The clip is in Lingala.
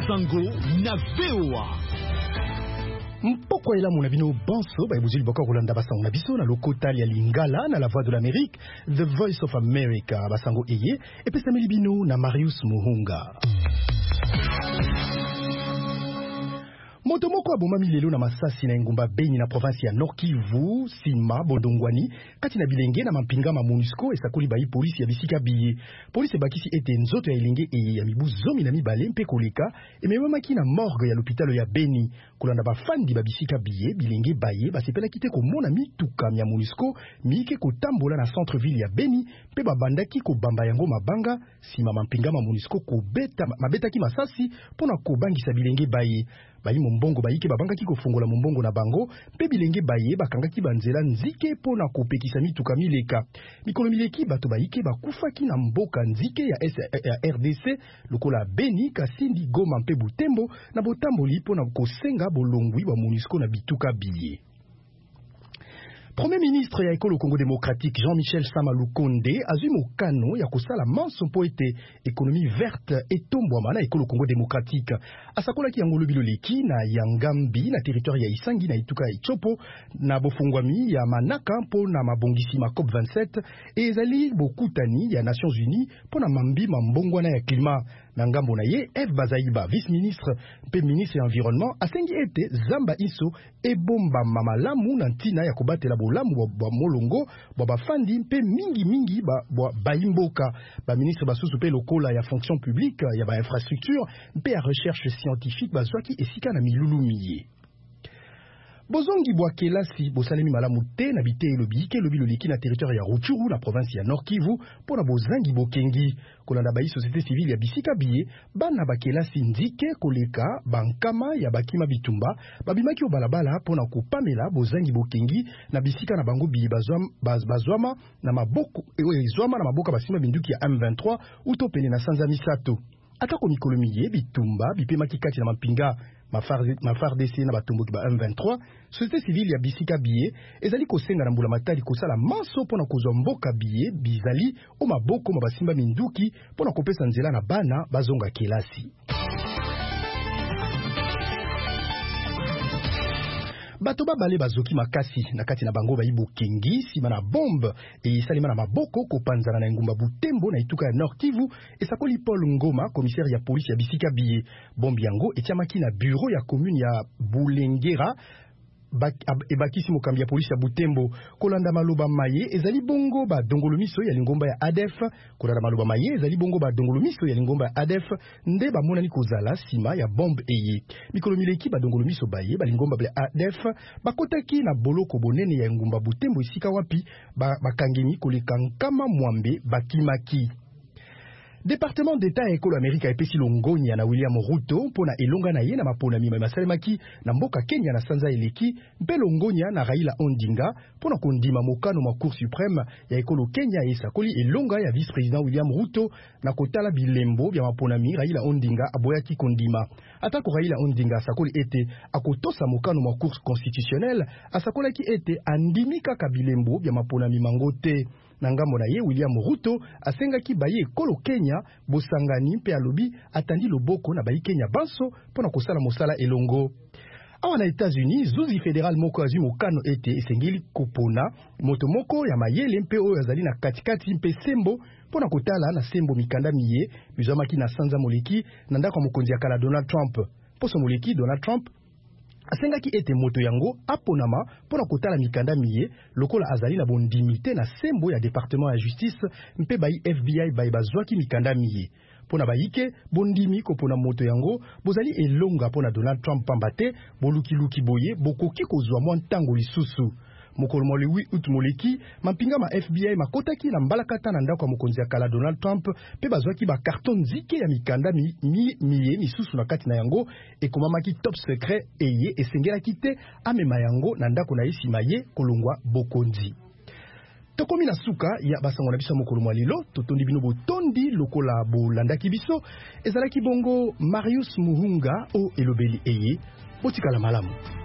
Sango na VOA. Mpoko ela mona bino banso ba ebuzili boko kolanda basango na biso na lokotali ya Lingala na la voix de l'Amérique, The Voice of America basango eye epesameli bino na Marius Muhunga. Moto moko abomami lelo na masasi na engumba Beni na province ya Nord Kivu, Sima Bondongwani, kati na bilenge na mampinga ma MONUSCO esakoli bayi polisi ya bisika biye. Polisi bakisi ete nzoto ya elenge ya mibu zomi na mibale mpe koleka ememamaki na morgue ya l'hôpital ya Beni. Kolanda bafandi ba bisika biye bilenge baye basepela kite komona mituka ya MONUSCO mike kotambola na centre ville ya Beni mpe babandaki kobamba yango mabanga sima mampinga ma MONUSCO mabetaki masasi pona kobangisa bilenge baye. Bayi mombongo bayike babangaki kofungola mombongo na bango mpe bilenge baye bakangaki banzela nzike pona kopekisa mituka mileka. Mikolo mileki bato bayike bakufaki na mboka nzike ya RDC lokola Beni, Kasindi, Goma mpe Butembo na botamboli pona kosenga bolongwi wa MONUSCO na bituka biye. Premier ministre ya ekolo Congo démocratique Jean-Michel Sama Lukonde azwi mokano ya kosala manso mpo ete économie verte etombwama na ekolo Congo démocratique. Asakolaki yango lobi loleki na Yangambi na territoire ya Isangi na ituka ya Ichopo na bofungwami ya Manaka mpo na mabongisi ma COP27 ezali bokutani ya Nations Unies mpo na mambi mambongwana ya climat. Na ngambo na ye F Bazaiba vice-ministre mpe ministre ya environnement asengi ete zamba iso ebomba mamalamu na ntina ya kobatela bolamu bwa molongo bwa bafandi mpe mingi baimboka. Ba ministre basusu mpe lokola ya fonction publique ya ba infrastructure mpe ya recherche scientifique bazwaki esika na milulumiye. Bozongi bwa kelasi bosalemi malamu te na bite elobiki loleki na territoire ya Rutshuru na province ya Nord Kivu pona bozangi bokengi. Kolanda bayi société civile ya bisika biye bana bakelasi nzike koleka bankama ya bakima bitumba babimaki obalabala pona kopamela bozangi bokengi na bisika na bango biye bazwama na maboko ezwama na maboka basima binduki ya M23 utopene na sanza misato. Atako mikolo miye bitumba bipemaki kati na mampinga FARDC na batumbuki ba M23, société civile ya bisika biye ezali kosenga na mbula matali kosala manso pona kozwa mboka biye bizali o maboko mabasimba minduki pona kopesa nzela na bana bazonga kelasi. Bato babale bazoki makasi na kati na bango bayibo kengi sima na bombe esalima na maboko kopanzana na engumba Butembo na ituka ya Nord Kivu esakoli Paul Ngoma commissaire ya polisi ya bisika biye. Bombe yango etiamaki na bureau ya commune ya Bulengera ebakisi mokambi ya polisi ya Butembo. Kolanda maloba maye ezali bongo ba dongolo miso ya lingomba ya ADF. Kolanda maloba maye ezali bongo ba dongolo miso ya lingomba ya ADF nde bamonani kozala sima ya bombe eye. Mikolo mileki ba dongolo miso baye ba lingomba ya ADF bakotaki na boloko bonene ya ngumba Butembo esika wapi bakangeni koleka nkama mwambe bakimaki. Département d'État ekolo Amerika epesi longonya na William Ruto mpona elonga na ye na mapona mima masalemaki na mboka Kenya na sanza eleki mpe longonya na Raila Odinga mpona kondima mokano ma Cour suprême ya ekolo Kenya esakoli elonga ya vice-président William Ruto na kotala bilembo bya mapona mi Raila Odinga aboyaki kondima. Atako Raila Odinga asakoli ete akotosa mokano ma Cour constitutionnelle asakolaki ete andimika ka bilembo bya mapona mi mangote. Na ngambo na ye William Ruto asengaki baye ekolo Kenya bosangani mpe alobi atandi loboko na bayi Kenya banso pona kosala mosala elongo. Awa na États-Unis zuzi fédéral moko azwi mokano ete esengeli kopona moto moko ya mayele mpe oyo azali na katikati mpe sembo pona kotala na sembo mikanda miye bizamaki na sanza moleki na ndako mokonzi ya kala Donald Trump. Poso moleki Donald Trump asengaki ete moto yango aponama pona kotala mikanda miye lokola azali na bondimite na sembo ya département ya justice mpe bayi FBI bayi bazwaki mikanda miye. Pona bayike bondimi kopona moto yango bozali elonga pona Donald Trump pambate boluki boye bokoki kozwa mwa ntango lisusu. Mokolo molewi utmoleki mampinga ma FBI makotaki na mbalakata na ndako ya mokonzi ya kala Donald Trump pe bazwaki ba carton nzike ya mikanda miye misusu na kati na yango ekomamaki top secret eye esengelaki te amema yango na ndako na esima ye kolongwa bokonzi. Tokomi na suka ya basango na biso mokolo mwalilo totondi bino botondi lokola bolandaki biso ezalaki bongo Marius Muhunga o elobeli eye botikala malamu.